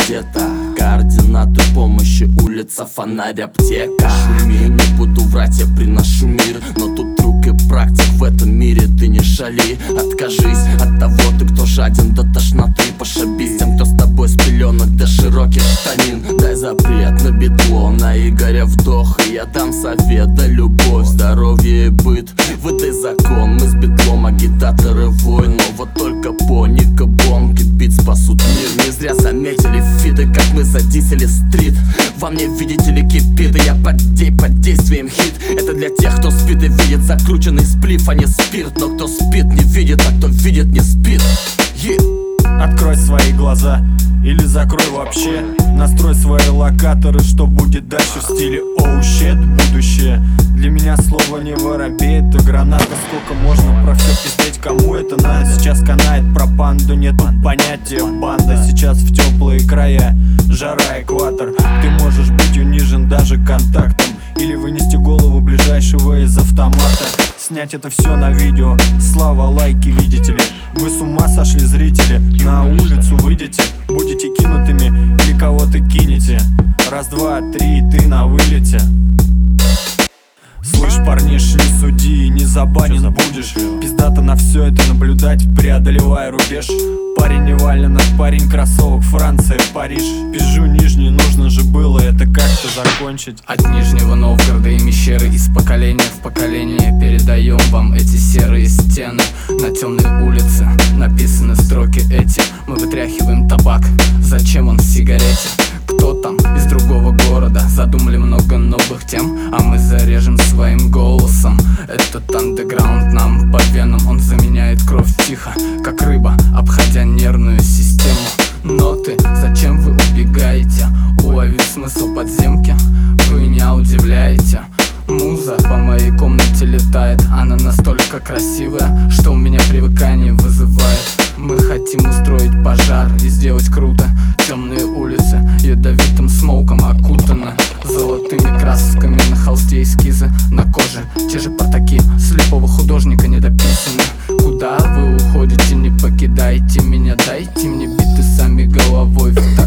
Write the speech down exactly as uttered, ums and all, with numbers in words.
где-то. Координаты помощи: улица, фонарь, аптека. Шуми, не буду врать, я приношу мир, но тут друг и практик в этом мире. Ты не шали, откажись от того, ты кто жаден до тошноты. Пошибись тем, кто с тобой с пеленок до широких штанин. Дай запрет на битло, на Игоря вдох, и я дам совет: да любовь, здоровье и быт. Выдай закон, мы с битлом агитаторы войн. Но вот только поника, бомб, бит спасут мир. Не зря заметили фиты, как мы задисели стрит. Во мне, видите ли, кипит, и я под, дей, под действием хит. Это для тех, кто спит и видит закрученный сплиф, а не спирт. Но кто спит, не видит, а кто видит, не спит. yeah. Открой свои глаза или закрой вообще. Настрой свои локаторы, что будет дальше в стиле оу щет. Будущее для меня слово не воробей, это граната. Сколько можно про все пиздеть, кому это надо? Сейчас канает про панду, нету понятия банда. Сейчас в теплые края, жара, экватор. Ты можешь быть унижен даже контактом, или вынести голову ближайшего из автомата. Снять это все на видео, слава, лайки, видите ли. Вы с ума сошли, зрители? На улицу выйдете, будете кинутыми или кого-то кинете. Раз, два, три, и ты на вылете. Слышь, парниш, не суди, не забанен будешь. Пиздато на все это наблюдать, преодолевая рубеж. Парень не валенок, парень кроссовок, Франция, Париж. Пизжу нижний, нужно же было это как-то закончить. От Нижнего Новгорода и Мещеры, из поколения в поколение передаем вам эти серые стены. На темной улице написаны строки эти. Мы вытряхиваем табак, зачем он в сигарете? Кто там из другого города? Задумали много новых тем, а мы зарежем своим голосом. Этот андеграунд нам по венам, он заменяет кровь тихо, как рыба, обходя нервную систему. Ноты, зачем вы убегаете? Уловив смысл подземки, вы меня удивляете. Муза по моей комнате летает, она настолько красивая, что у меня привыкание вызывает. Мы хотим устроить пожар и сделать круто. Темные улицы ядовитым смоуком окутаны, золотыми красками на холсте эскизы, на коже те же портаки слепого художника недописаны. Куда вы уходите, не покидайте меня, дайте мне биты сами головой в